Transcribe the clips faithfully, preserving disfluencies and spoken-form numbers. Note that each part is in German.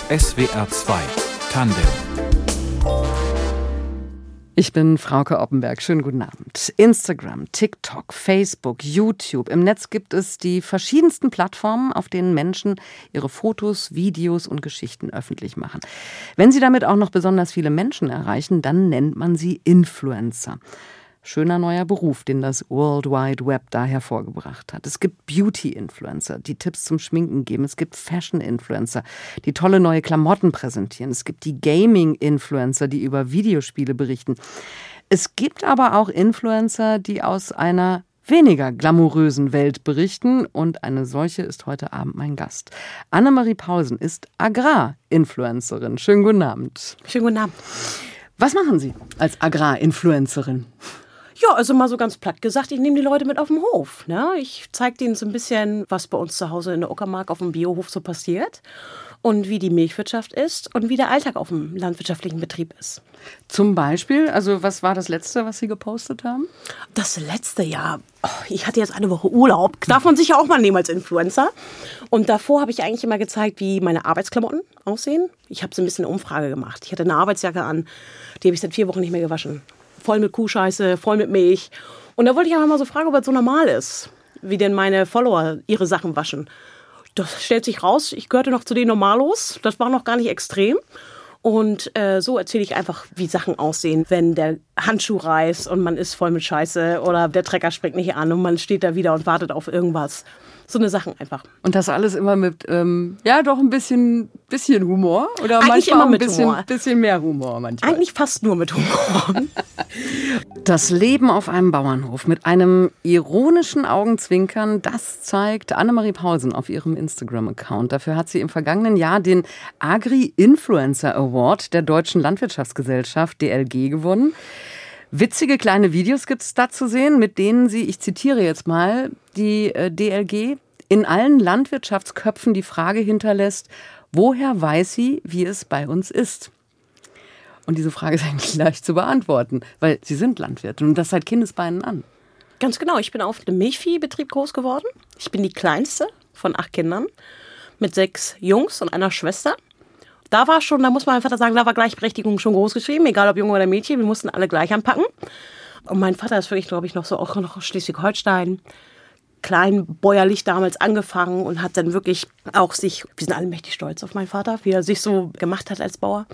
S W R zwei Tandem. Ich bin Frauke Oppenberg. Schönen guten Abend. Instagram, TikTok, Facebook, YouTube. Im Netz gibt es die verschiedensten Plattformen, auf denen Menschen ihre Fotos, Videos und Geschichten öffentlich machen. Wenn sie damit auch noch besonders viele Menschen erreichen, dann nennt man sie Influencer. Schöner neuer Beruf, den das World Wide Web da hervorgebracht hat. Es gibt Beauty-Influencer, die Tipps zum Schminken geben. Es gibt Fashion-Influencer, die tolle neue Klamotten präsentieren. Es gibt die Gaming-Influencer, die über Videospiele berichten. Es gibt aber auch Influencer, die aus einer weniger glamourösen Welt berichten. Und eine solche ist heute Abend mein Gast. Annemarie Pausen ist Agrar-Influencerin. Schönen guten Abend. Schönen guten Abend. Was machen Sie als Agrar-Influencerin? Ja, also mal so ganz platt gesagt, ich nehme die Leute mit auf den Hof. Ne? Ich zeige denen so ein bisschen, was bei uns zu Hause in der Uckermark auf dem Biohof so passiert und wie die Milchwirtschaft ist und wie der Alltag auf dem landwirtschaftlichen Betrieb ist. Zum Beispiel, also was war das Letzte, was Sie gepostet haben? Das letzte Jahr, oh, ich hatte jetzt eine Woche Urlaub, darf man sich ja auch mal nehmen als Influencer. Und davor habe ich eigentlich immer gezeigt, wie meine Arbeitsklamotten aussehen. Ich habe so ein bisschen eine Umfrage gemacht. Ich hatte eine Arbeitsjacke an, die habe ich seit vier Wochen nicht mehr gewaschen. Voll mit Kuhscheiße, voll mit Milch. Und da wollte ich einfach mal so fragen, ob das so normal ist, wie denn meine Follower ihre Sachen waschen. Das stellt sich raus, ich gehörte noch zu den Normalos. Das war noch gar nicht extrem. Und äh, so erzähle ich einfach, wie Sachen aussehen, wenn der Handschuh reißt und man ist voll mit Scheiße oder der Trecker springt nicht an und man steht da wieder und wartet auf irgendwas. So eine Sachen einfach. Und das alles immer mit, ähm, ja doch ein bisschen, bisschen Humor? Oder Eigentlich manchmal immer ein mit bisschen, Humor. bisschen mehr Humor manchmal? Eigentlich fast nur mit Humor. Das Leben auf einem Bauernhof mit einem ironischen Augenzwinkern, das zeigt Annemarie Pausen auf ihrem Instagram-Account. Dafür hat sie im vergangenen Jahr den Agri-Influencer Award der Deutschen Landwirtschaftsgesellschaft D L G gewonnen. Witzige kleine Videos gibt es da zu sehen, mit denen sie, ich zitiere jetzt mal, die äh, D L G in allen Landwirtschaftsköpfen die Frage hinterlässt, woher weiß sie, wie es bei uns ist? Und diese Frage ist eigentlich leicht zu beantworten, weil Sie sind Landwirtin und das seit Kindesbeinen an. Ganz genau, ich bin auf einem Milchviehbetrieb groß geworden. Ich bin die kleinste von acht Kindern mit sechs Jungs und einer Schwester. Da war schon, da muss man einfach sagen, da war Gleichberechtigung schon groß geschrieben, egal ob Junge oder Mädchen, wir mussten alle gleich anpacken. Und mein Vater ist wirklich, glaube ich, noch so auch noch Schleswig-Holstein, kleinbäuerlich damals angefangen und hat dann wirklich auch sich, wir sind alle mächtig stolz auf meinen Vater, wie er sich so gemacht hat als Bauer.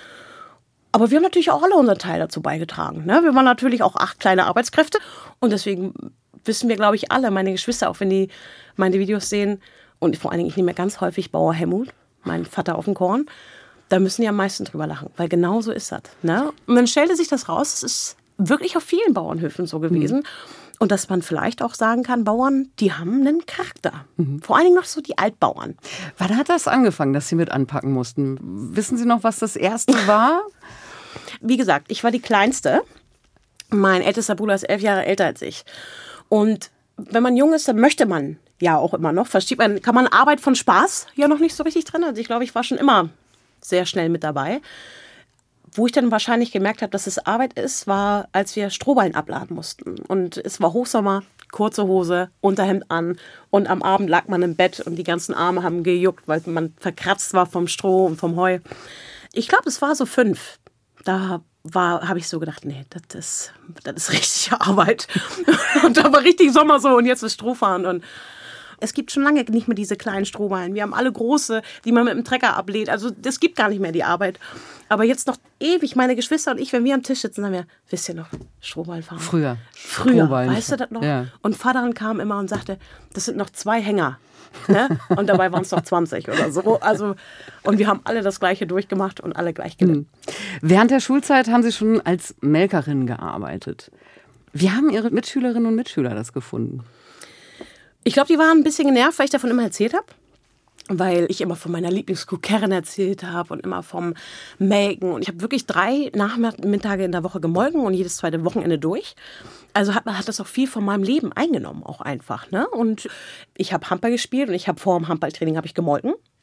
Aber wir haben natürlich auch alle unseren Teil dazu beigetragen. Ne? Wir waren natürlich auch acht kleine Arbeitskräfte und deswegen wissen wir, glaube ich, alle, meine Geschwister, auch wenn die meine Videos sehen und vor allen Dingen, ich nehme ja ganz häufig Bauer Helmut, mein Vater auf dem Korn, da müssen die am meisten drüber lachen, weil genau so ist das. Ne? Und dann stellte sich das raus, es ist wirklich auf vielen Bauernhöfen so gewesen. Mhm. Und dass man vielleicht auch sagen kann, Bauern, die haben einen Charakter. Mhm. Vor allen Dingen noch so die Altbauern. Wann hat das angefangen, dass Sie mit anpacken mussten? Wissen Sie noch, was das erste war? Wie gesagt, ich war die Kleinste. Mein ältester Bruder ist elf Jahre älter als ich. Und wenn man jung ist, dann möchte man ja auch immer noch. Versteht man, kann man Arbeit von Spaß ja noch nicht so richtig trennen. Also ich glaube, ich war schon immer sehr schnell mit dabei. Wo ich dann wahrscheinlich gemerkt habe, dass es Arbeit ist, war, als wir Strohballen abladen mussten. Und es war Hochsommer, kurze Hose, Unterhemd an. Und am Abend lag man im Bett und die ganzen Arme haben gejuckt, weil man verkratzt war vom Stroh und vom Heu. Ich glaube, es war so fünf. Da war, habe ich so gedacht, nee, das ist, das ist richtige Arbeit. Und da war richtig Sommer so und jetzt ist Strohfahren. Und es gibt schon lange nicht mehr diese kleinen Strohballen. Wir haben alle große, die man mit dem Trecker ablädt. Also das gibt gar nicht mehr die Arbeit. Aber jetzt noch ewig, meine Geschwister und ich, wenn wir am Tisch sitzen, sagen wir, wisst ihr noch, Strohballen fahren? Früher. Früher, weißt du das noch? Ja. Und Vater kam immer und sagte, das sind noch zwei Hänger. Ne? Und dabei waren es noch zwanzig oder so. Also, und wir haben alle das Gleiche durchgemacht und alle gleich gelitten. Während der Schulzeit haben Sie schon als Melkerin gearbeitet. Wie haben Ihre Mitschülerinnen und Mitschüler das gefunden? Ich glaube, die waren ein bisschen genervt, weil ich davon immer erzählt habe. Weil ich immer von meiner Lieblingskuh Karen erzählt habe und immer vom Melken. Und ich habe wirklich drei Nachmittage in der Woche gemolken und jedes zweite Wochenende durch. Also hat, hat das auch viel von meinem Leben eingenommen, auch einfach. Ne? Und ich habe Handball gespielt und ich habe vor dem Handballtraining habe ich gemolken.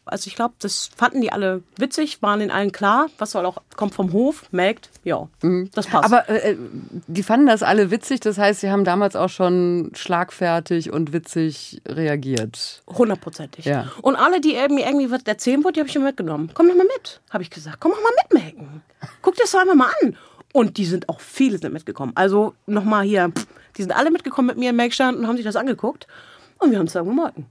Also ich glaube, das fanden die alle witzig, waren in allen klar, was soll auch, kommt vom Hof, melkt, ja, mhm. das passt. Aber äh, die fanden das alle witzig, das heißt, sie haben damals auch schon schlagfertig und witzig reagiert. Hundertprozentig. Ja. Und alle, die irgendwie, irgendwie was erzählen wollten, die habe ich immer mitgenommen. Komm doch mal mit, habe ich gesagt. Komm doch mal mitmelken. Guck dir das doch einmal mal an. Und die sind auch, viele sind mitgekommen. Also nochmal hier, die sind alle mitgekommen mit mir im Melkstand und haben sich das angeguckt. Und wir haben zusammen gemolken.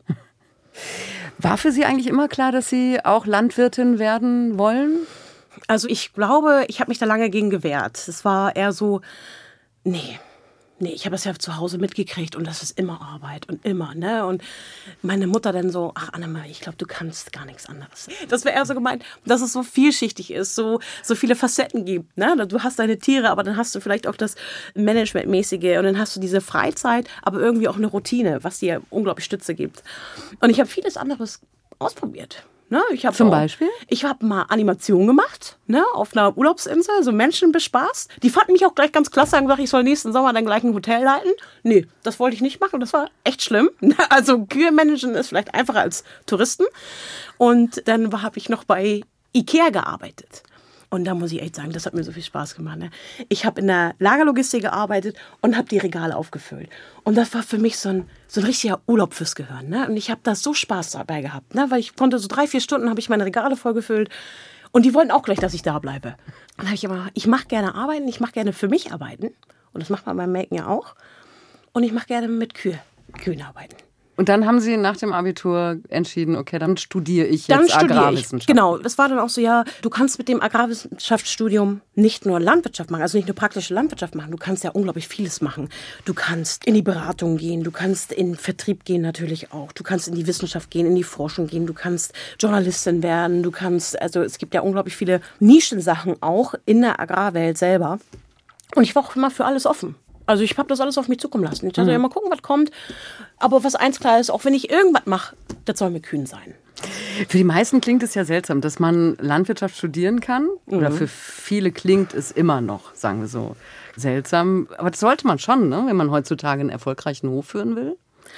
War für Sie eigentlich immer klar, dass Sie auch Landwirtin werden wollen? Also ich glaube, ich habe mich da lange gegen gewehrt. Es war eher so, nee, nee, ich habe das ja zu Hause mitgekriegt und das ist immer Arbeit und immer, ne? Und meine Mutter dann so, ach Annemarie, ich glaube, du kannst gar nichts anderes. Das wäre eher so gemeint, dass es so vielschichtig ist, so, so viele Facetten gibt, ne? Du hast deine Tiere, aber dann hast du vielleicht auch das Managementmäßige und dann hast du diese Freizeit, aber irgendwie auch eine Routine, was dir unglaublich Stütze gibt. Und ich habe vieles anderes ausprobiert. Ne, ich hab Zum auch, Beispiel? Ich habe mal Animation gemacht, ne, auf einer Urlaubsinsel, so Menschen bespaßt. Die fanden mich auch gleich ganz klasse, haben gesagt, ich soll nächsten Sommer dann gleich ein Hotel leiten. Nee, das wollte ich nicht machen, das war echt schlimm. Also Kühe managen ist vielleicht einfacher als Touristen. Und dann habe ich noch bei Ikea gearbeitet. Und da muss ich echt sagen, das hat mir so viel Spaß gemacht. Ne? Ich habe in der Lagerlogistik gearbeitet und habe die Regale aufgefüllt. Und das war für mich so ein, so ein richtiger Urlaub fürs Gehirn. Ne? Und ich habe da so Spaß dabei gehabt. Ne? Weil ich konnte so drei, vier Stunden habe ich meine Regale vollgefüllt. Und die wollten auch gleich, dass ich da bleibe. Und dann habe ich immer, ich mache gerne arbeiten, ich mache gerne für mich arbeiten. Und das macht man beim Melken ja auch. Und ich mache gerne mit Kühe, Kühen arbeiten. Und dann haben Sie nach dem Abitur entschieden, okay, dann studiere ich jetzt dann studiere Agrarwissenschaft. Ich. Genau, das war dann auch so, ja, du kannst mit dem Agrarwissenschaftsstudium nicht nur Landwirtschaft machen, also nicht nur praktische Landwirtschaft machen, du kannst ja unglaublich vieles machen. Du kannst in die Beratung gehen, du kannst in den Vertrieb gehen natürlich auch, du kannst in die Wissenschaft gehen, in die Forschung gehen, du kannst Journalistin werden, du kannst, also es gibt ja unglaublich viele Nischensachen auch in der Agrarwelt selber. Und ich war auch immer für alles offen. Also ich habe das alles auf mich zukommen lassen. Ich dachte, mhm. ja, mal gucken, was kommt. Aber was eins klar ist, auch wenn ich irgendwas mache, das soll mir kühn sein. Für die meisten klingt es ja seltsam, dass man Landwirtschaft studieren kann. Mhm. Oder für viele klingt es immer noch, sagen wir so, seltsam. Aber das sollte man schon, ne? Wenn man heutzutage einen erfolgreichen Hof führen will.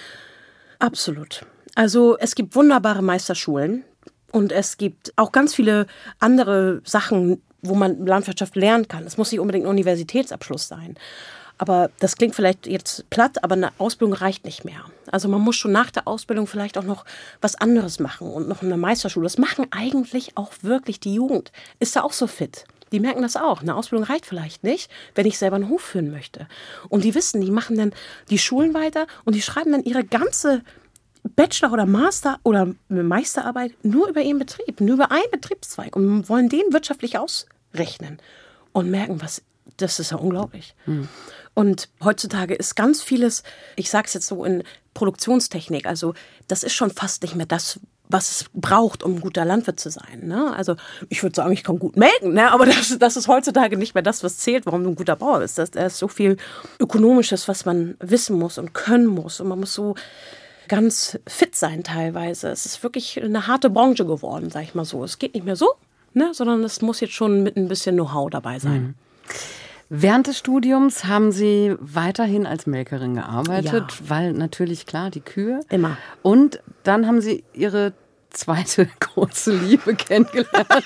Absolut. Also es gibt wunderbare Meisterschulen. Und es gibt auch ganz viele andere Sachen, wo man Landwirtschaft lernen kann. Es muss nicht unbedingt ein Universitätsabschluss sein. Aber das klingt vielleicht jetzt platt, aber eine Ausbildung reicht nicht mehr. Also man muss schon nach der Ausbildung vielleicht auch noch was anderes machen und noch eine Meisterschule. Das machen eigentlich auch wirklich die Jugend. Ist da auch so fit. Die merken das auch. Eine Ausbildung reicht vielleicht nicht, wenn ich selber einen Hof führen möchte. Und die wissen, die machen dann die Schulen weiter und die schreiben dann ihre ganze Bachelor- oder Master- oder Meisterarbeit nur über ihren Betrieb, nur über einen Betriebszweig und wollen den wirtschaftlich ausrechnen und merken, was, das ist ja unglaublich. Hm. Und heutzutage ist ganz vieles, ich sage es jetzt so in Produktionstechnik, also das ist schon fast nicht mehr das, was es braucht, um ein guter Landwirt zu sein. Ne? Also ich würde sagen, ich kann gut melken, ne? Aber das, das ist heutzutage nicht mehr das, was zählt, warum du ein guter Bauer bist. Da ist so viel Ökonomisches, was man wissen muss und können muss. Und man muss so ganz fit sein teilweise. Es ist wirklich eine harte Branche geworden, sag ich mal so. Es geht nicht mehr so, ne? Sondern es muss jetzt schon mit ein bisschen Know-how dabei sein. Mhm. Während des Studiums haben Sie weiterhin als Melkerin gearbeitet, Ja. weil natürlich, klar, die Kühe. Immer. Und dann haben Sie Ihre zweite große Liebe kennengelernt.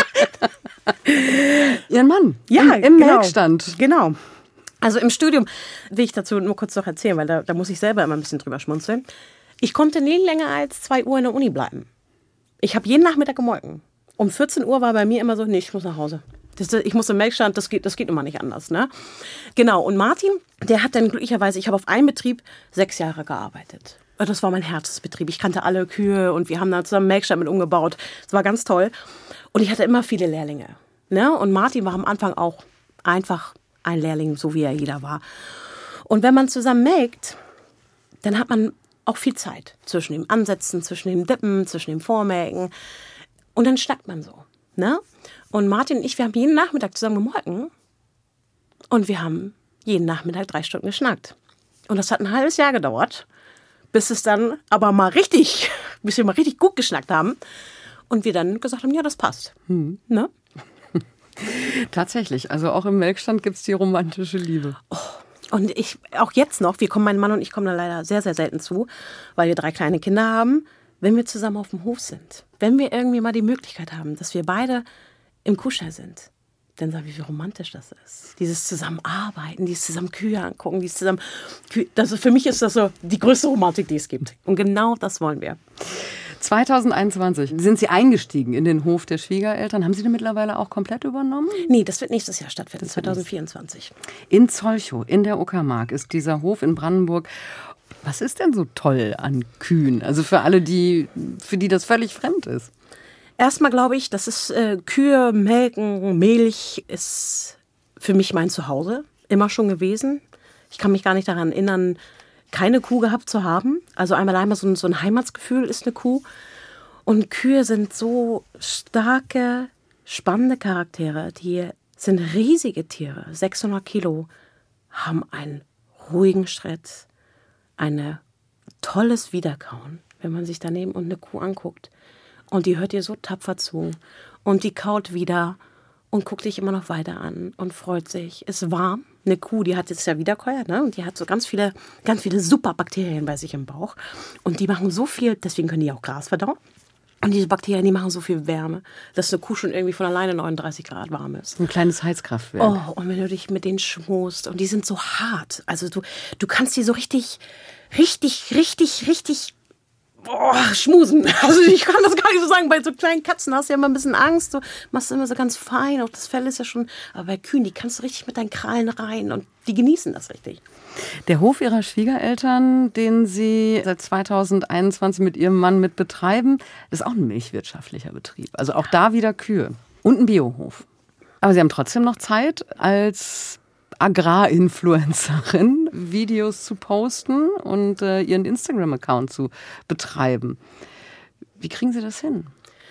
Ihren Mann Ja, im, im genau. Melkstand. Genau. Also im Studium will ich dazu nur kurz noch erzählen, weil da, da muss ich selber immer ein bisschen drüber schmunzeln. Ich konnte nie länger als zwei Uhr in der Uni bleiben. Ich habe jeden Nachmittag gemolken. Um vierzehn Uhr war bei mir immer so, nee, ich muss nach Hause. Das, ich muss im Melkstand, das geht, das geht immer nicht anders. Ne? Genau, und Martin, der hat dann glücklicherweise, ich habe auf einem Betrieb sechs Jahre gearbeitet. Das war mein Herzensbetrieb. Ich kannte alle Kühe und wir haben da zusammen einen Melkstand mit umgebaut. Das war ganz toll. Und ich hatte immer viele Lehrlinge. Ne? Und Martin war am Anfang auch einfach ein Lehrling, so wie er jeder war. Und wenn man zusammen melkt, dann hat man auch viel Zeit zwischen dem Ansetzen, zwischen dem Dippen, zwischen dem Vormelken. Und dann schnackt man so. Ne? Und Martin und ich, wir haben jeden Nachmittag zusammen gemolken. Und wir haben jeden Nachmittag drei Stunden geschnackt. Und das hat ein halbes Jahr gedauert, bis es dann aber mal richtig, bis wir mal richtig gut geschnackt haben. Und wir dann gesagt haben, ja, das passt. Hm. Ne? Tatsächlich, also auch im Melkstand gibt es die romantische Liebe. Oh, und ich, auch jetzt noch, wir kommen, mein Mann und ich kommen da leider sehr, sehr selten zu, weil wir drei kleine Kinder haben. wenn wir zusammen auf dem Hof sind, wenn wir irgendwie mal die Möglichkeit haben, dass wir beide im Kuhstall sind, dann sag ich, wie romantisch das ist. Dieses Zusammenarbeiten, dieses zusammen Kühe angucken, dieses zusammen, das ist, für mich ist das so die größte Romantik, die es gibt. Und genau das wollen wir. zwanzig einundzwanzig sind Sie eingestiegen in den Hof der Schwiegereltern. Haben Sie den mittlerweile auch komplett übernommen? Nee, das wird nächstes Jahr stattfinden, zwanzig vierundzwanzig. In Zolchow, in der Uckermark, ist dieser Hof in Brandenburg. Was ist denn so toll an Kühen? Also für alle, die, für die das völlig fremd ist. Erstmal glaube ich, das ist äh, Kühe, Melken, Milch ist für mich mein Zuhause. Immer schon gewesen. Ich kann mich gar nicht daran erinnern, keine Kuh gehabt zu haben. Also einmal einmal so ein, so ein Heimatsgefühl ist eine Kuh. Und Kühe sind so starke, spannende Charaktere. Die sind riesige Tiere. sechshundert Kilo, haben einen ruhigen Schritt, ein tolles Wiederkauen, wenn man sich daneben und eine Kuh anguckt. Und die hört dir so tapfer zu. Und die kaut wieder und guckt dich immer noch weiter an und freut sich. Ist warm. Eine Kuh, die hat jetzt ja Wiederkäuer, ne? Und die hat so ganz viele, ganz viele super Bakterien bei sich im Bauch. Und die machen so viel, deswegen können die auch Gras verdauen. Und diese Bakterien, die machen so viel Wärme, dass eine Kuh schon irgendwie von alleine neununddreißig Grad warm ist. Ein kleines Heizkraftwerk. Oh, und wenn du dich mit denen schmust, und die sind so hart. Also du, du kannst die so richtig, richtig, richtig, richtig oh, schmusen. Also ich kann das gar nicht so sagen. Bei so kleinen Katzen hast du ja immer ein bisschen Angst. Du machst es immer so ganz fein. Auch das Fell ist ja schon... Aber bei Kühen, die kannst du richtig mit deinen Krallen rein. Und die genießen das richtig. Der Hof Ihrer Schwiegereltern, den Sie seit zwanzig einundzwanzig mit Ihrem Mann mit betreiben, ist auch ein milchwirtschaftlicher Betrieb. Also auch da wieder Kühe. Und ein Biohof. Aber Sie haben trotzdem noch Zeit, als Agrarinfluencerin Videos zu posten und äh, Ihren Instagram-Account zu betreiben. Wie kriegen Sie das hin?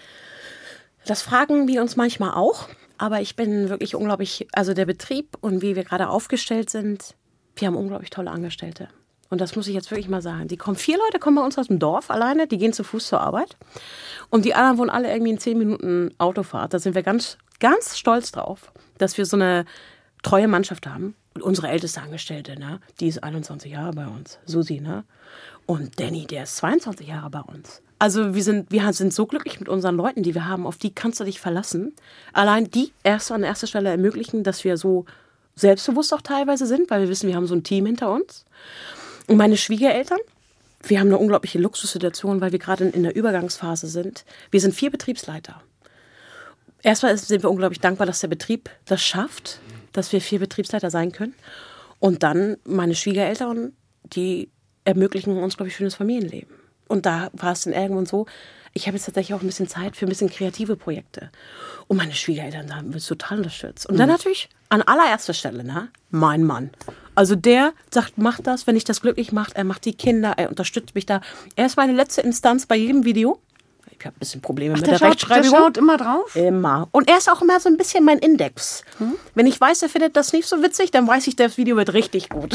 Das fragen wir uns manchmal auch. Aber ich bin wirklich unglaublich, also der Betrieb und wie wir gerade aufgestellt sind, wir haben unglaublich tolle Angestellte. Und das muss ich jetzt wirklich mal sagen. Die kommen, vier Leute kommen bei uns aus dem Dorf alleine, die gehen zu Fuß zur Arbeit. Und die anderen wohnen alle irgendwie in zehn Minuten Autofahrt. Da sind wir ganz, ganz stolz drauf, dass wir so eine treue Mannschaft haben. Und unsere älteste Angestellte, ne, die ist einundzwanzig Jahre bei uns, Susi, ne? Und Danny, der ist zweiundzwanzig Jahre bei uns. Also wir sind, wir sind so glücklich mit unseren Leuten, die wir haben, auf die kannst du dich verlassen. Allein die erst an erster Stelle ermöglichen, dass wir so selbstbewusst auch teilweise sind, weil wir wissen, wir haben so ein Team hinter uns. Und meine Schwiegereltern, wir haben eine unglaubliche Luxussituation, weil wir gerade in, in der Übergangsphase sind. Wir sind vier Betriebsleiter. Erstmal sind wir unglaublich dankbar, dass der Betrieb das schafft, dass wir vier Betriebsleiter sein können. Und dann meine Schwiegereltern, die ermöglichen uns, glaube ich, schönes Familienleben. Und da war es dann irgendwann so, ich habe jetzt tatsächlich auch ein bisschen Zeit für ein bisschen kreative Projekte. Und meine Schwiegereltern haben mich total unterstützt. Und dann natürlich an allererster Stelle, ne, mein Mann. Also der sagt, mach das, wenn ich das glücklich mache. Er macht die Kinder, er unterstützt mich da. Er ist meine letzte Instanz bei jedem Video. Ich habe ein bisschen Probleme Ach, mit der der, schaut, Rechtschreibung. Der schaut immer drauf? Immer. Und er ist auch immer so ein bisschen mein Index. Hm? Wenn ich weiß, er findet das nicht so witzig, dann weiß ich, das Video wird richtig gut.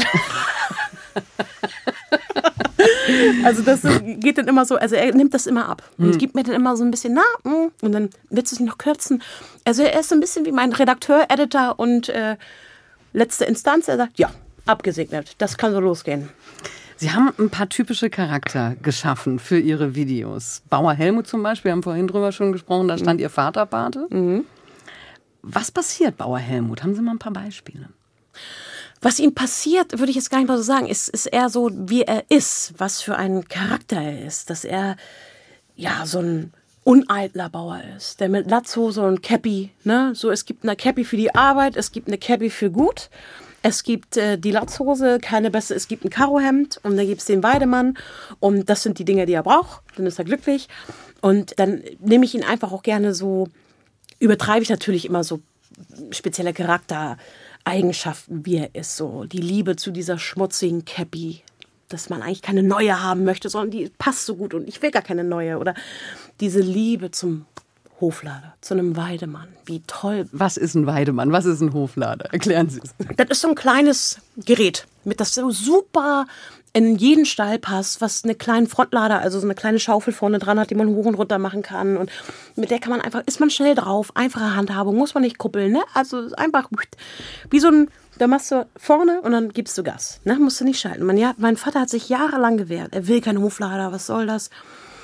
Also das geht dann immer so, also er nimmt das immer ab und hm. gibt mir dann immer so ein bisschen, na, mm, und dann willst du es noch kürzen. Also er ist so ein bisschen wie mein Redakteur, Editor und äh, letzte Instanz. Er sagt, ja, abgesegnet, das kann so losgehen. Sie haben ein paar typische Charakter geschaffen für Ihre Videos. Bauer Helmut zum Beispiel, wir haben vorhin drüber schon gesprochen, da stand mhm. Ihr Vater Pate. Mhm. Was passiert Bauer Helmut? Haben Sie mal ein paar Beispiele? Was ihm passiert, würde ich jetzt gar nicht mal so sagen, ist, ist eher so, wie er ist, was für ein Charakter er ist. Dass er ja so ein uneitler Bauer ist, der mit Latzhose und Käppi, ne? So, es gibt eine Käppi für die Arbeit, es gibt eine Käppi für gut. Es gibt äh, die Latzhose, keine bessere, es gibt ein Karohemd und dann gibt es den Weidemann und das sind die Dinge, die er braucht, dann ist er glücklich. Und dann nehme ich ihn einfach auch gerne so, übertreibe ich natürlich immer so spezielle Charaktereigenschaften, wie er ist, so die Liebe zu dieser schmutzigen Käppi, dass man eigentlich keine neue haben möchte, sondern die passt so gut und ich will gar keine neue. Oder diese Liebe zum Hoflader, zu einem Weidemann. Wie toll. Was ist ein Weidemann? Was ist ein Hoflader? Erklären Sie es. Das ist so ein kleines Gerät, mit das so super in jeden Stall passt, was eine kleine Frontlader, also so eine kleine Schaufel vorne dran hat, die man hoch und runter machen kann. Und mit der kann man einfach, ist man schnell drauf, einfache Handhabung, muss man nicht kuppeln, ne? Also einfach wie so ein, da machst du vorne und dann gibst du Gas, ne? Musst du nicht schalten. Mein, ja, mein Vater hat sich jahrelang gewehrt. Er will keinen Hoflader, was soll das?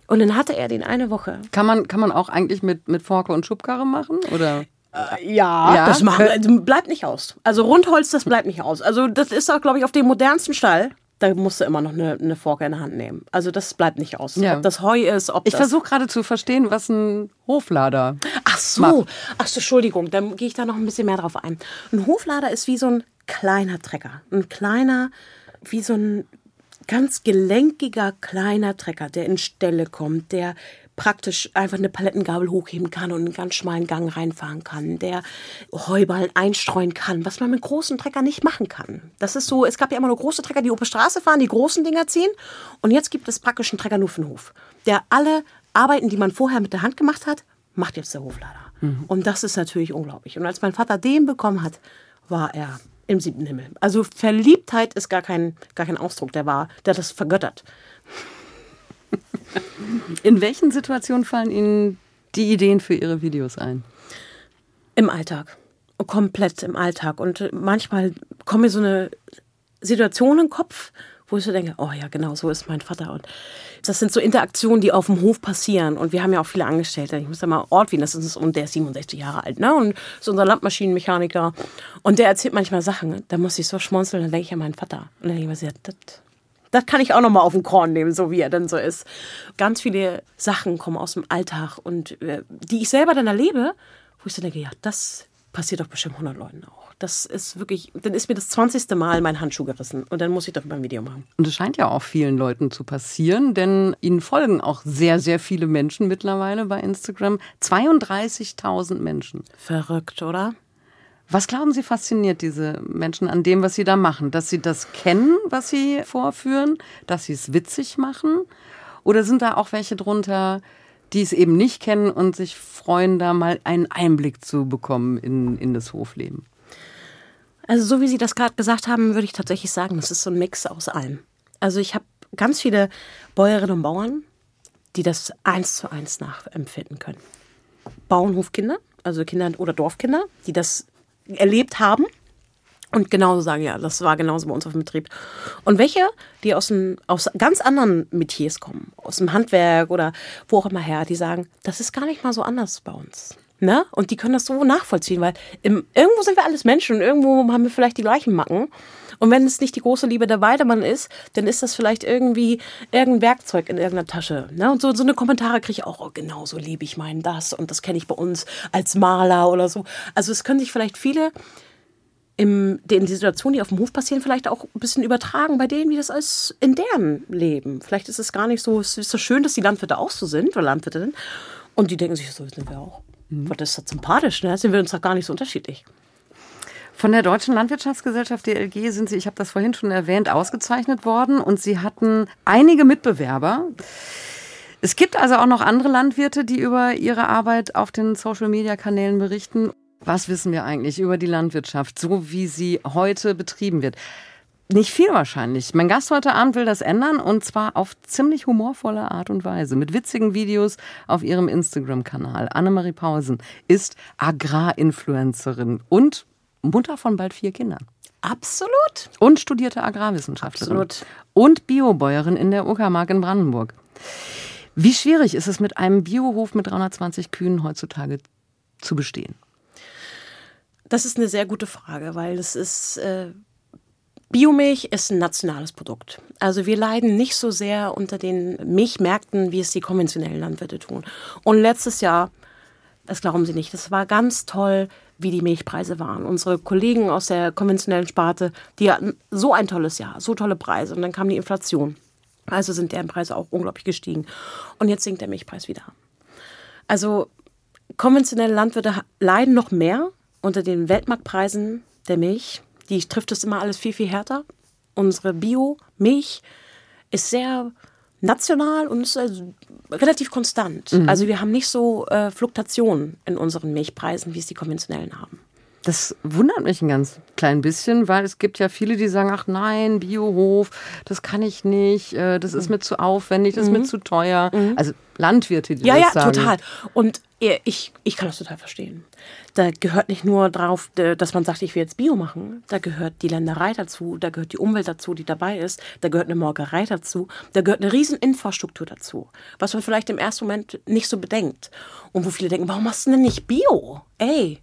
Und dann hatte er den eine Woche. Kann man, kann man auch eigentlich mit, mit Forke und Schubkarre machen, oder? Äh, ja, ja, das machen, also bleibt nicht aus. Also Rundholz, das bleibt nicht aus. Also das ist auch, glaube ich, auf dem modernsten Stall. Da musst du immer noch eine, eine Forke in der Hand nehmen. Also das bleibt nicht aus. Ja. Ob das Heu ist, ob Ich das... versuche gerade zu verstehen, was ein Hoflader Ach so. macht. Ach so, Entschuldigung, dann gehe ich da noch ein bisschen mehr drauf ein. Ein Hoflader ist wie so ein kleiner Trecker. Ein kleiner, wie so ein ganz gelenkiger, kleiner Trecker, der in Ställe kommt, der praktisch einfach eine Palettengabel hochheben kann und einen ganz schmalen Gang reinfahren kann, der Heuballen einstreuen kann, was man mit großen Treckern nicht machen kann. Das ist so, es gab ja immer nur große Trecker, die auf der Straße fahren, die großen Dinger ziehen, und jetzt gibt es praktisch einen Trecker nur für den Hof, der alle Arbeiten, die man vorher mit der Hand gemacht hat, macht jetzt der Hoflader. Mhm. Und das ist natürlich unglaublich. Und als mein Vater den bekommen hat, war er im siebten Himmel. Also Verliebtheit ist gar kein, gar kein Ausdruck, der war, der hat das vergöttert. In welchen Situationen fallen Ihnen die Ideen für Ihre Videos ein? Im Alltag. Komplett im Alltag. Und manchmal kommt mir so eine Situation in den Kopf, wo ich so denke, oh ja, genau, so ist mein Vater. Und das sind so Interaktionen, die auf dem Hof passieren. Und wir haben ja auch viele Angestellte. Ich muss ja mal Ortwin, das ist, und der ist siebenundsechzig Jahre alt, ne? Und ist unser Landmaschinenmechaniker. Und der erzählt manchmal Sachen, da muss ich so schmunzeln, dann denke ich an meinen Vater. Und dann denke ich mir, das... Das kann ich auch noch mal auf den Korn nehmen, so wie er dann so ist. Ganz viele Sachen kommen aus dem Alltag und äh, die ich selber dann erlebe, wo ich so denke, ja, das passiert doch bestimmt hundert Leuten auch. Das ist wirklich, dann ist mir das zwanzigste Mal mein Handschuh gerissen und dann muss ich darüber ein Video machen. Und es scheint ja auch vielen Leuten zu passieren, denn Ihnen folgen auch sehr, sehr viele Menschen mittlerweile bei Instagram. zweiunddreißigtausend Menschen. Verrückt, oder? Was glauben Sie fasziniert diese Menschen an dem, was sie da machen? Dass sie das kennen, was sie vorführen? Dass sie es witzig machen? Oder sind da auch welche drunter, die es eben nicht kennen und sich freuen, da mal einen Einblick zu bekommen in, in das Hofleben? Also so wie Sie das gerade gesagt haben, würde ich tatsächlich sagen, das ist so ein Mix aus allem. Also ich habe ganz viele Bäuerinnen und Bauern, die das eins zu eins nachempfinden können. Bauernhofkinder, also Kinder oder Dorfkinder, die das erlebt haben und genauso sagen, ja, das war genauso bei uns auf dem Betrieb. Und welche, die aus, dem, aus ganz anderen Metiers kommen, aus dem Handwerk oder wo auch immer her, die sagen, das ist gar nicht mal so anders bei uns. Ne? Und die können das so nachvollziehen, weil im, irgendwo sind wir alles Menschen und irgendwo haben wir vielleicht die gleichen Macken. Und wenn es nicht die große Liebe der Weidemann ist, dann ist das vielleicht irgendwie irgendein Werkzeug in irgendeiner Tasche. Ne? Und so, so eine Kommentare kriege ich auch, oh, genau so liebe ich meinen das und das kenne ich bei uns als Maler oder so. Also es können sich vielleicht viele in den Situationen, die auf dem Hof passieren, vielleicht auch ein bisschen übertragen bei denen, wie das ist in deren Leben. Vielleicht ist es gar nicht so, es ist so schön, dass die Landwirte auch so sind oder Landwirtinnen. Und die denken sich, so sind wir auch. Mhm. Das ist doch sympathisch, ne? Sind wir uns doch gar nicht so unterschiedlich. Von der Deutschen Landwirtschaftsgesellschaft D L G sind Sie, ich habe das vorhin schon erwähnt, ausgezeichnet worden und Sie hatten einige Mitbewerber. Es gibt also auch noch andere Landwirte, die über ihre Arbeit auf den Social-Media-Kanälen berichten. Was wissen wir eigentlich über die Landwirtschaft, so wie sie heute betrieben wird? Nicht viel wahrscheinlich. Mein Gast heute Abend will das ändern und zwar auf ziemlich humorvolle Art und Weise. Mit witzigen Videos auf ihrem Instagram-Kanal. Annemarie Pausen ist Agrarinfluencerin und Mutter von bald vier Kindern. Absolut. Und studierte Agrarwissenschaftlerin. Absolut. Und Biobäuerin in der Uckermark in Brandenburg. Wie schwierig ist es, mit einem Biohof mit dreihundertzwanzig Kühen heutzutage zu bestehen? Das ist eine sehr gute Frage, weil es ist... Äh Biomilch ist ein nationales Produkt. Also wir leiden nicht so sehr unter den Milchmärkten, wie es die konventionellen Landwirte tun. Und letztes Jahr, das glauben Sie nicht, das war ganz toll, wie die Milchpreise waren. Unsere Kollegen aus der konventionellen Sparte, die hatten so ein tolles Jahr, so tolle Preise. Und dann kam die Inflation. Also sind deren Preise auch unglaublich gestiegen. Und jetzt sinkt der Milchpreis wieder. Also konventionelle Landwirte leiden noch mehr unter den Weltmarktpreisen der Milch. Die trifft es immer alles viel, viel härter. Unsere Bio-Milch ist sehr national und ist also relativ konstant. Mhm. Also wir haben nicht so äh, Fluktuationen in unseren Milchpreisen, wie es die konventionellen haben. Das wundert mich ein ganz klein bisschen, weil es gibt ja viele, die sagen, ach nein, Biohof, das kann ich nicht, das ist mir zu aufwendig, das ist Mhm. mir zu teuer. Mhm. Also Landwirte, die ja, das ja, sagen. total. Und ich, ich kann das total verstehen. Da gehört nicht nur drauf, dass man sagt, ich will jetzt Bio machen. Da gehört die Länderei dazu, da gehört die Umwelt dazu, die dabei ist. Da gehört eine Molkerei dazu. Da gehört eine riesen Infrastruktur dazu, was man vielleicht im ersten Moment nicht so bedenkt. Und wo viele denken, warum machst du denn nicht Bio? Ey,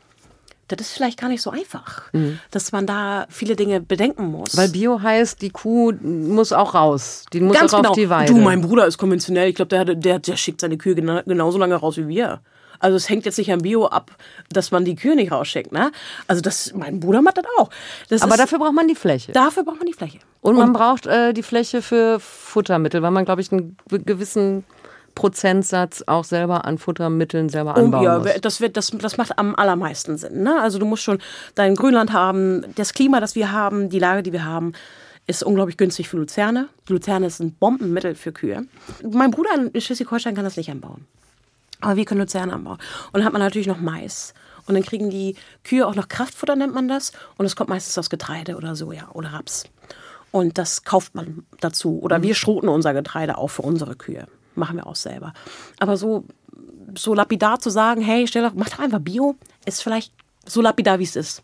das ist vielleicht gar nicht so einfach, mhm. dass man da viele Dinge bedenken muss. Weil Bio heißt, die Kuh muss auch raus. Die muss Ganz auch genau. auf die Weide. Du, mein Bruder ist konventionell. Ich glaube, der, der, der schickt seine Kühe gena- genauso lange raus wie wir. Also es hängt jetzt nicht am Bio ab, dass man die Kühe nicht rausschickt. Ne? Also das, mein Bruder macht das auch. Das Aber ist, dafür braucht man die Fläche. Dafür braucht man die Fläche. Und man Und braucht äh, die Fläche für Futtermittel, weil man, glaube ich, einen gewissen Prozentsatz auch selber an Futtermitteln selber anbauen oh, ja, muss. Das, wird, das, das macht am allermeisten Sinn. Ne? Also du musst schon dein Grünland haben, das Klima, das wir haben, die Lage, die wir haben, ist unglaublich günstig für Luzerne. Luzerne ist ein Bombenmittel für Kühe. Mein Bruder in Schleswig-Holstein kann das nicht anbauen. Aber wir können Luzerne anbauen. Und dann hat man natürlich noch Mais. Und dann kriegen die Kühe auch noch Kraftfutter, nennt man das. Und es kommt meistens aus Getreide oder Soja oder Raps. Und das kauft man dazu. Oder wir schroten unser Getreide auch für unsere Kühe. Machen wir auch selber. Aber so, so lapidar zu sagen, hey, stell doch, mach doch einfach Bio, ist vielleicht so lapidar, wie es ist.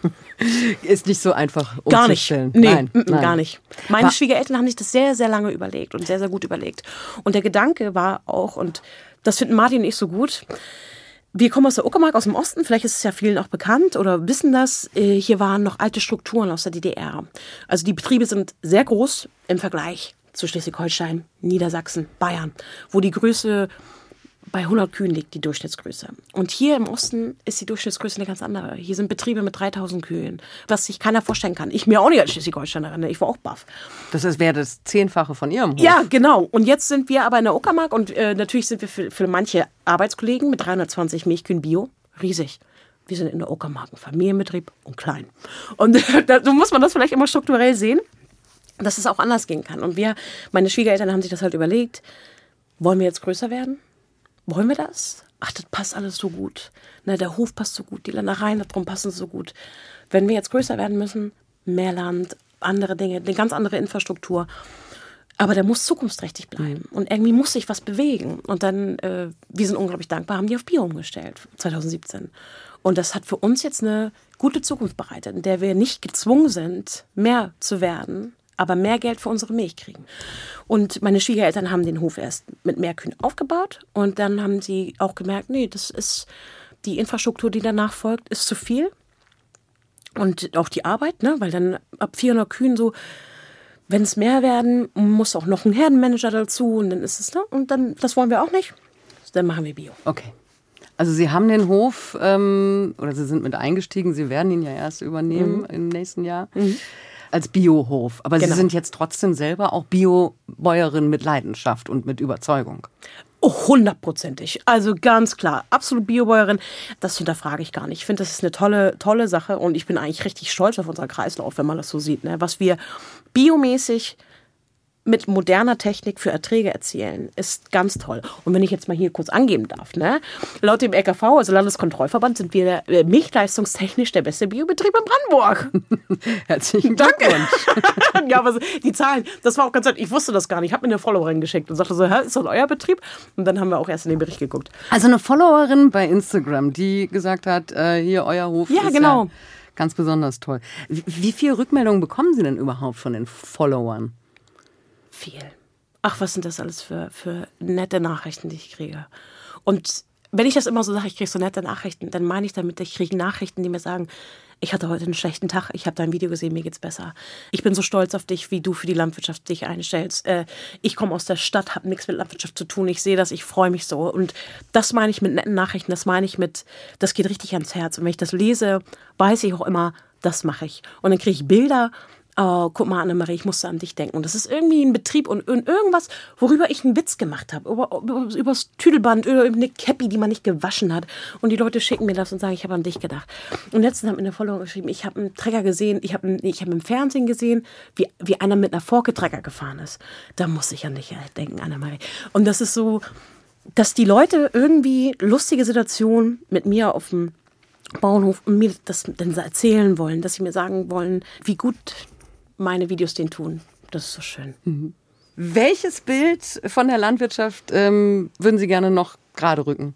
Ist nicht so einfach Gar nicht. umzustellen. Nee, nein, m- m- nein. gar nicht. Meine war Schwiegereltern haben sich das sehr, sehr lange überlegt und sehr, sehr gut überlegt. Und der Gedanke war auch, und das finden Martin und ich so gut, wir kommen aus der Uckermark, aus dem Osten, vielleicht ist es ja vielen auch bekannt oder wissen das, hier waren noch alte Strukturen aus der D D R. Also die Betriebe sind sehr groß im Vergleich zu Schleswig-Holstein, Niedersachsen, Bayern, wo die Größe bei hundert Kühen liegt, die Durchschnittsgröße. Und hier im Osten ist die Durchschnittsgröße eine ganz andere. Hier sind Betriebe mit dreitausend Kühen, was sich keiner vorstellen kann. Ich mir auch nicht als Schleswig-Holsteinerin, ich war auch baff. Das ist, wäre das Zehnfache von Ihrem Hof. Ja, genau. Und jetzt sind wir aber in der Uckermark und äh, natürlich sind wir für, für manche Arbeitskollegen mit dreihundertzwanzig Milchkühen Bio riesig. Wir sind in der Uckermark ein Familienbetrieb und klein. Und da, so muss man das vielleicht immer strukturell sehen, dass es auch anders gehen kann. Und wir, meine Schwiegereltern haben sich das halt überlegt, wollen wir jetzt größer werden? Wollen wir das? Ach, das passt alles so gut. Na, der Hof passt so gut, die Ländereien da drum passen so gut. Wenn wir jetzt größer werden müssen, mehr Land, andere Dinge, eine ganz andere Infrastruktur. Aber der muss zukunftsträchtig bleiben. Und irgendwie muss sich was bewegen. Und dann, äh, wir sind unglaublich dankbar, haben die auf Bio umgestellt, zwanzig siebzehn. Und das hat für uns jetzt eine gute Zukunft bereitet, in der wir nicht gezwungen sind, mehr zu werden, aber mehr Geld für unsere Milch kriegen. Und meine Schwiegereltern haben den Hof erst mit mehr Kühen aufgebaut und dann haben sie auch gemerkt, nee, das ist die Infrastruktur, die danach folgt, ist zu viel. Und auch die Arbeit, ne, weil dann ab vierhundert Kühen so, wenn es mehr werden, muss auch noch ein Herdenmanager dazu und dann ist es, ne, und dann, das wollen wir auch nicht, dann machen wir Bio. Okay. Also Sie haben den Hof, ähm, oder Sie sind mit eingestiegen, Sie werden ihn ja erst übernehmen mhm. im nächsten Jahr. Mhm. Als Biohof. Aber genau. Sie sind jetzt trotzdem selber auch Biobäuerin mit Leidenschaft und mit Überzeugung. Oh, hundertprozentig. Also ganz klar, absolut Biobäuerin. Das hinterfrage ich gar nicht. Ich finde, das ist eine tolle, tolle Sache und ich bin eigentlich richtig stolz auf unseren Kreislauf, wenn man das so sieht, ne? Was wir biomäßig mit moderner Technik für Erträge erzielen, ist ganz toll. Und wenn ich jetzt mal hier kurz angeben darf, ne? Laut dem L K V, also Landeskontrollverband, sind wir der, milchleistungstechnisch der beste Biobetrieb in Brandenburg. Herzlichen Glückwunsch. Ja, aber die Zahlen, das war auch ganz toll. Ich wusste das gar nicht. Ich habe mir eine Followerin geschickt und sagte so, hä, ist das euer Betrieb? Und dann haben wir auch erst in den Bericht geguckt. Also eine Followerin bei Instagram, die gesagt hat, äh, hier, euer Hof ja, ist genau. ja ganz besonders toll. Wie, wie viele Rückmeldungen bekommen Sie denn überhaupt von den Followern? Viel. Ach, was sind das alles für, für nette Nachrichten, die ich kriege. Und wenn ich das immer so sage, ich kriege so nette Nachrichten, dann meine ich damit, ich kriege Nachrichten, die mir sagen, ich hatte heute einen schlechten Tag, ich habe dein Video gesehen, mir geht's besser. Ich bin so stolz auf dich, wie du für die Landwirtschaft dich einstellst. Äh, ich komme aus der Stadt, habe nichts mit Landwirtschaft zu tun, ich sehe das, ich freue mich so. Und das meine ich mit netten Nachrichten, das meine ich mit, das geht richtig ans Herz. Und wenn ich das lese, weiß ich auch immer, das mache ich. Und dann kriege ich Bilder. Oh, guck mal, Annemarie, ich musste an dich denken. Und das ist irgendwie ein Betrieb und, und irgendwas, worüber ich einen Witz gemacht habe. Über, über, übers Tüdelband, über eine Käppi, die man nicht gewaschen hat. Und die Leute schicken mir das und sagen, ich habe an dich gedacht. Und letztens hat mir eine Follower geschrieben, ich habe einen Trecker gesehen, ich habe ich hab im Fernsehen gesehen, wie, wie einer mit einer Forke-Trecker gefahren ist. Da muss ich an dich denken, Annemarie. Und das ist so, dass die Leute irgendwie lustige Situationen mit mir auf dem Bauernhof und mir das dann erzählen wollen, dass sie mir sagen wollen, wie gut meine Videos denen tun. Das ist so schön. Mhm. Welches Bild von der Landwirtschaft ähm, würden Sie gerne noch gerade rücken?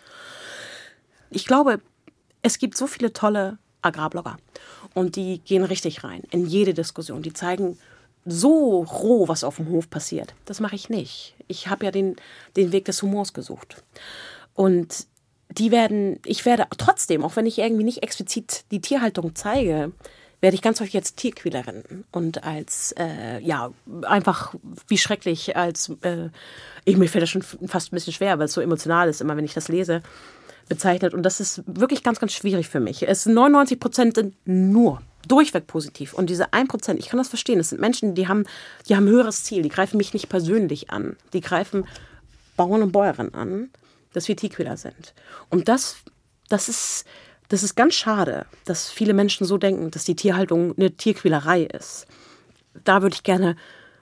Ich glaube, es gibt so viele tolle Agrarblogger und die gehen richtig rein in jede Diskussion. Die zeigen so roh, was auf dem Hof passiert. Das mache ich nicht. Ich habe ja den, den Weg des Humors gesucht. Und die werden, ich werde trotzdem, auch wenn ich irgendwie nicht explizit die Tierhaltung zeige, werde ich ganz häufig als Tierquälerin und als, äh, ja, einfach wie schrecklich, als, äh, ich, mir fällt das schon fast ein bisschen schwer, weil es so emotional ist, immer wenn ich das lese, bezeichnet. Und das ist wirklich ganz, ganz schwierig für mich. Es sind neunundneunzig Prozent sind nur durchweg positiv. Und diese ein Prozent, ich kann das verstehen, das sind Menschen, die haben, die haben ein höheres Ziel, die greifen mich nicht persönlich an. Die greifen Bauern und Bäuerinnen an, dass wir Tierquäler sind. Und das, das ist, das ist ganz schade, dass viele Menschen so denken, dass die Tierhaltung eine Tierquälerei ist. Da würde ich gerne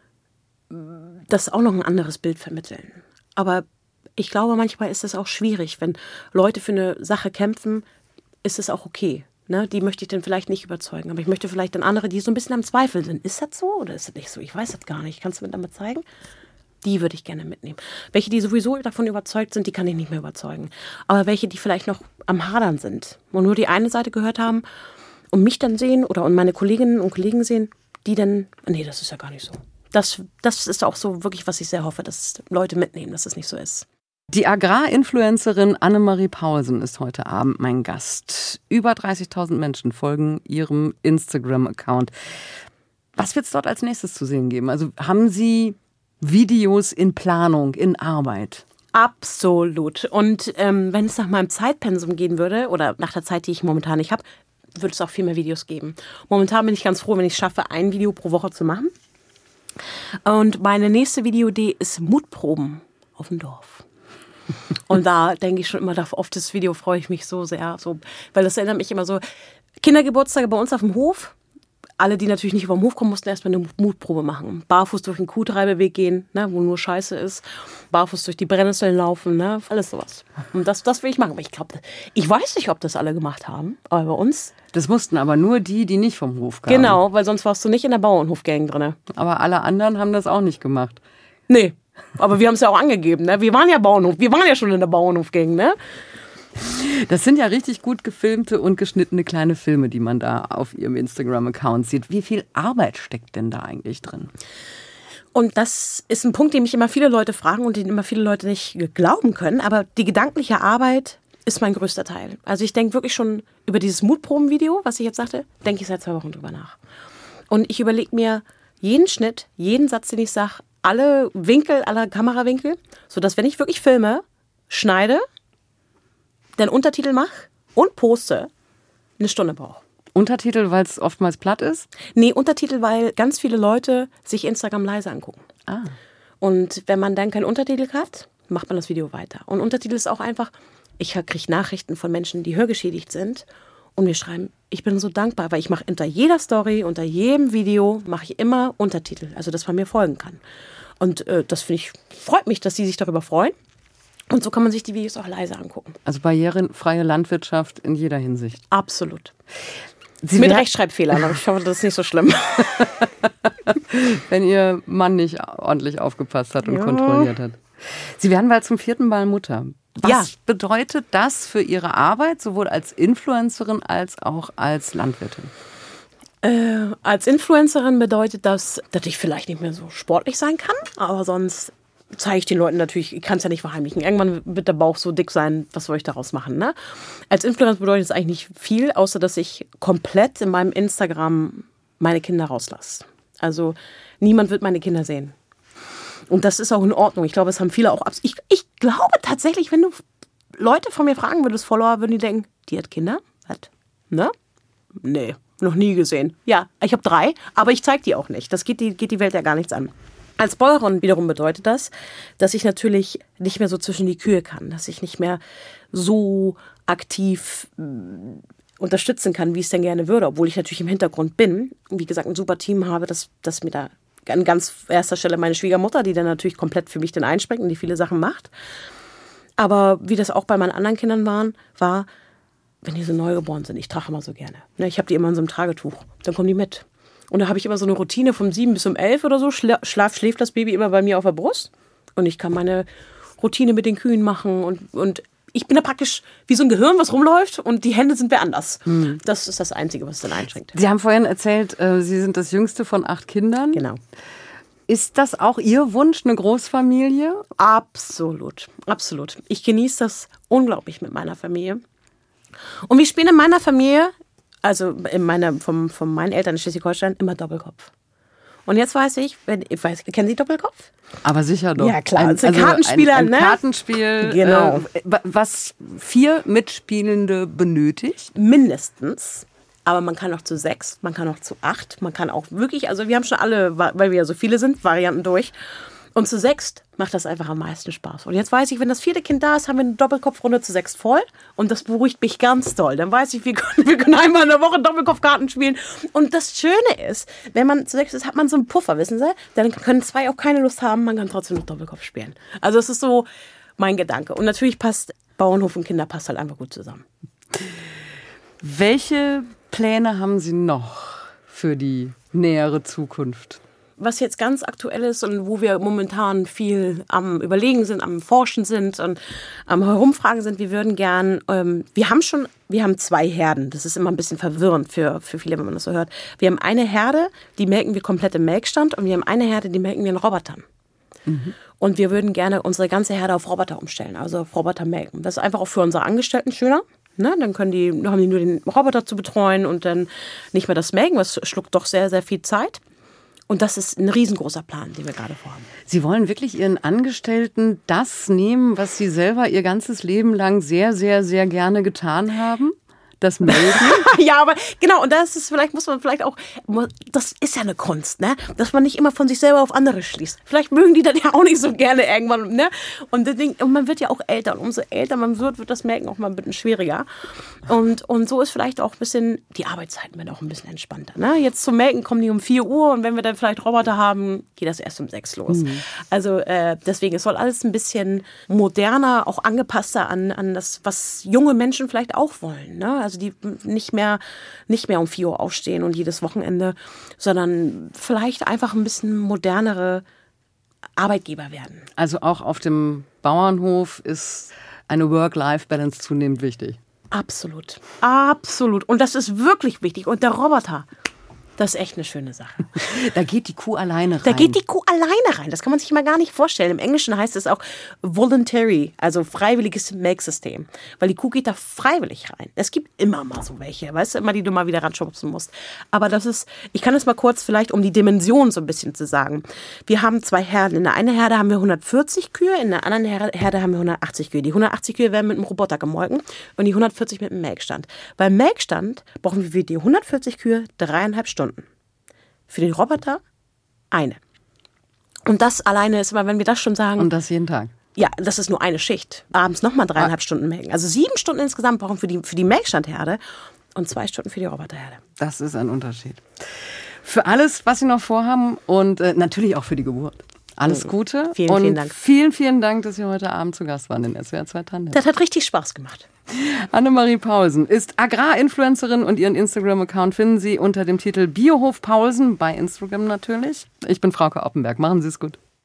das auch noch ein anderes Bild vermitteln. Aber ich glaube, manchmal ist es auch schwierig, wenn Leute für eine Sache kämpfen, ist es auch okay. Ne? Die möchte ich dann vielleicht nicht überzeugen. Aber ich möchte vielleicht dann andere, die so ein bisschen am Zweifel sind. Ist das so oder ist das nicht so? Ich weiß das gar nicht. Kannst du mir damit zeigen? Die würde ich gerne mitnehmen. Welche, die sowieso davon überzeugt sind, die kann ich nicht mehr überzeugen. Aber welche, die vielleicht noch am Hadern sind und nur die eine Seite gehört haben und mich dann sehen oder und meine Kolleginnen und Kollegen sehen, die dann, nee, das ist ja gar nicht so. Das, das ist auch so wirklich, was ich sehr hoffe, dass Leute mitnehmen, dass es nicht so ist. Die Agrarinfluencerin Annemarie Paulsen ist heute Abend mein Gast. Über dreißigtausend Menschen folgen ihrem Instagram-Account. Was wird es dort als nächstes zu sehen geben? Also haben Sie Videos in Planung, in Arbeit? Absolut. Und ähm, wenn es nach meinem Zeitpensum gehen würde oder nach der Zeit, die ich momentan nicht habe, würde es auch viel mehr Videos geben. Momentan bin ich ganz froh, wenn ich es schaffe, ein Video pro Woche zu machen. Und meine nächste Videoidee ist Mutproben auf dem Dorf. Und da denke ich schon immer, auf das Video freue ich mich so sehr, so, weil das erinnert mich immer so, Kindergeburtstage bei uns auf dem Hof, alle, die natürlich nicht über den Hof kommen, mussten erstmal eine Mutprobe machen. Barfuß durch den Kuhtreibeweg gehen, ne, wo nur Scheiße ist, barfuß durch die Brennnesseln laufen, ne, alles sowas. Und das, das will ich machen. Aber ich glaube, ich weiß nicht, ob das alle gemacht haben, aber bei uns. Das mussten aber nur die, die nicht vom Hof kamen. Genau, weil sonst warst du nicht in der Bauernhofgang drin. Aber alle anderen haben das auch nicht gemacht. Nee. Aber wir haben es ja auch angegeben, ne? Wir waren ja Bauernhof, wir waren ja schon in der Bauernhofgang, ne? Das sind ja richtig gut gefilmte und geschnittene kleine Filme, die man da auf Ihrem Instagram-Account sieht. Wie viel Arbeit steckt denn da eigentlich drin? Und das ist ein Punkt, den mich immer viele Leute fragen und den immer viele Leute nicht glauben können. Aber die gedankliche Arbeit ist mein größter Teil. Also ich denke wirklich schon über dieses Mutproben-Video, was ich jetzt sagte, denke ich seit zwei Wochen drüber nach. Und ich überlege mir jeden Schnitt, jeden Satz, den ich sage, alle Winkel, alle Kamerawinkel, sodass, wenn ich wirklich filme, schneide, den Untertitel mache und poste, eine Stunde brauche. Untertitel, weil es oftmals platt ist? Nee, Untertitel, weil ganz viele Leute sich Instagram leise angucken. Ah. Und wenn man dann keinen Untertitel hat, macht man das Video weiter. Und Untertitel ist auch einfach, ich kriege Nachrichten von Menschen, die hörgeschädigt sind und mir schreiben, ich bin so dankbar, weil ich mache unter jeder Story, unter jedem Video, mache ich immer Untertitel, also dass man mir folgen kann. Und äh, das finde ich, freut mich, dass sie sich darüber freuen. Und so kann man sich die Videos auch leise angucken. Also barrierefreie Landwirtschaft in jeder Hinsicht. Absolut. Sie Mit wär- Rechtschreibfehlern, aber ich hoffe, das ist nicht so schlimm. Wenn Ihr Mann nicht ordentlich aufgepasst hat und Ja. kontrolliert hat. Sie werden bald zum vierten Mal Mutter. Was Ja. bedeutet das für Ihre Arbeit, sowohl als Influencerin als auch als Landwirtin? Äh, als Influencerin bedeutet das, dass ich vielleicht nicht mehr so sportlich sein kann, aber sonst zeige ich den Leuten natürlich, ich kann es ja nicht verheimlichen. Irgendwann wird der Bauch so dick sein, was soll ich daraus machen, ne? Als Influencer bedeutet es eigentlich nicht viel, außer dass ich komplett in meinem Instagram meine Kinder rauslasse. Also niemand wird meine Kinder sehen. Und das ist auch in Ordnung. Ich glaube, es haben viele auch abs- ich, ich glaube tatsächlich, wenn du Leute von mir fragen würdest, Follower, würden die denken, die hat Kinder? Hat, ne? Nee, noch nie gesehen. Ja, ich habe drei, aber ich zeige die auch nicht. Das geht die, geht die Welt ja gar nichts an. Als Bäuerin wiederum bedeutet das, dass ich natürlich nicht mehr so zwischen die Kühe kann, dass ich nicht mehr so aktiv mh, unterstützen kann, wie ich es denn gerne würde, obwohl ich natürlich im Hintergrund bin. Wie gesagt, ein super Team habe, das, das mir da an ganz erster Stelle meine Schwiegermutter, die dann natürlich komplett für mich dann einspringt und die viele Sachen macht. Aber wie das auch bei meinen anderen Kindern waren, war, wenn die so neugeboren sind, ich trage immer so gerne. Ne, ich habe die immer in so einem Tragetuch. Dann kommen die mit. Und da habe ich immer so eine Routine von sieben bis um elf oder so. Schla- Schlaf, schläft das Baby immer bei mir auf der Brust. Und ich kann meine Routine mit den Kühen machen. Und, und ich bin da praktisch wie so ein Gehirn, was rumläuft. Und die Hände sind wer anders. Mhm. Das ist das Einzige, was dann einschränkt. Sie haben vorhin erzählt, äh, Sie sind das jüngste von acht Kindern. Genau. Ist das auch Ihr Wunsch, eine Großfamilie? Absolut, absolut. Ich genieße das unglaublich mit meiner Familie. Und wir spielen in meiner Familie, also in meiner, vom, von meinen Eltern in Schleswig-Holstein, immer Doppelkopf. Und jetzt weiß ich, wenn, ich weiß, kennen Sie Doppelkopf? Aber sicher doch. Ja, klar. Ein, also Kartenspieler, ein, ein ne? Kartenspiel, genau. äh, was vier Mitspielende benötigt? Mindestens. Aber man kann auch zu sechs, man kann auch zu acht, man kann auch wirklich, also wir haben schon alle, weil wir ja so viele sind, Varianten durch. Und zu sechst macht das einfach am meisten Spaß. Und jetzt weiß ich, wenn das vierte Kind da ist, haben wir eine Doppelkopfrunde zu sechst voll. Und das beruhigt mich ganz doll. Dann weiß ich, wir können, wir können einmal in der Woche Doppelkopfkarten spielen. Und das Schöne ist, wenn man zu sechst ist, hat man so einen Puffer, wissen Sie? Dann können zwei auch keine Lust haben, man kann trotzdem noch Doppelkopf spielen. Also das ist so mein Gedanke. Und natürlich passt Bauernhof und Kinder passt halt einfach gut zusammen. Welche Pläne haben Sie noch für die nähere Zukunft? Was jetzt ganz aktuell ist und wo wir momentan viel am Überlegen sind, am Forschen sind und am Herumfragen sind, wir würden gern, ähm, wir haben schon, wir haben zwei Herden. Das ist immer ein bisschen verwirrend für, für viele, wenn man das so hört. Wir haben eine Herde, die melken wir komplett im Melkstand und wir haben eine Herde, die melken wir in Robotern. Mhm. Und wir würden gerne unsere ganze Herde auf Roboter umstellen, also auf Roboter melken. Das ist einfach auch für unsere Angestellten schöner. Ne, dann können die, haben die nur den Roboter zu betreuen und dann nicht mehr das Melken, was schluckt doch sehr, sehr viel Zeit. Und das ist ein riesengroßer Plan, den wir gerade vorhaben. Sie wollen wirklich Ihren Angestellten das nehmen, was Sie selber Ihr ganzes Leben lang sehr, sehr, sehr gerne getan haben? Das Melden? Ja, aber genau, und das ist, vielleicht muss man vielleicht auch, das ist ja eine Kunst, ne? Dass man nicht immer von sich selber auf andere schließt. Vielleicht mögen die dann ja auch nicht so gerne irgendwann, ne? Und, Ding, und man wird ja auch älter. Und umso älter man wird, wird das Melken auch mal ein bisschen schwieriger. Und, und so ist vielleicht auch ein bisschen, die Arbeitszeiten werden auch ein bisschen entspannter, ne? Jetzt zum Melken kommen die um vier Uhr und wenn wir dann vielleicht Roboter haben, geht das erst um sechs los. Mhm. Also äh, deswegen, es soll alles ein bisschen moderner, auch angepasster an, an das, was junge Menschen vielleicht auch wollen, ne? Also die nicht mehr, nicht mehr um vier Uhr aufstehen und jedes Wochenende, sondern vielleicht einfach ein bisschen modernere Arbeitgeber werden. Also auch auf dem Bauernhof ist eine Work-Life-Balance zunehmend wichtig. Absolut. Absolut. Und das ist wirklich wichtig. Und der Roboter, das ist echt eine schöne Sache. Da geht die Kuh alleine rein. Da geht die Kuh alleine rein. Das kann man sich mal gar nicht vorstellen. Im Englischen heißt es auch voluntary, also freiwilliges Melksystem. Weil die Kuh geht da freiwillig rein. Es gibt immer mal so welche, weißt du, immer die du mal wieder ranschubsen musst. Aber das ist, ich kann es mal kurz vielleicht, um die Dimension so ein bisschen zu sagen. Wir haben zwei Herden. In der einen Herde haben wir hundertvierzig Kühe, in der anderen Herde haben wir hundertachtzig Kühe. Die hundertachtzig Kühe werden mit einem Roboter gemolken und die hundertvierzig mit einem Melkstand. Beim Melkstand brauchen wir für die hundertvierzig Kühe dreieinhalb Stunden. Für den Roboter eine. Und das alleine ist immer, wenn wir das schon sagen. Und das jeden Tag? Ja, das ist nur eine Schicht. Abends nochmal dreieinhalb ah. Stunden melken. Also sieben Stunden insgesamt brauchen wir für die, für die Melkstandherde und zwei Stunden für die Roboterherde. Das ist ein Unterschied. Für alles, was Sie noch vorhaben und äh, natürlich auch für die Geburt. Alles Gute. Vielen, und vielen Dank. Vielen, vielen Dank, dass Sie heute Abend zu Gast waren in S W R zwei Tandem. Das hat richtig Spaß gemacht. Annemarie Paulsen ist Agrarinfluencerin und ihren Instagram-Account finden Sie unter dem Titel Biohof Paulsen bei Instagram natürlich. Ich bin Frauke Oppenberg. Machen Sie es gut.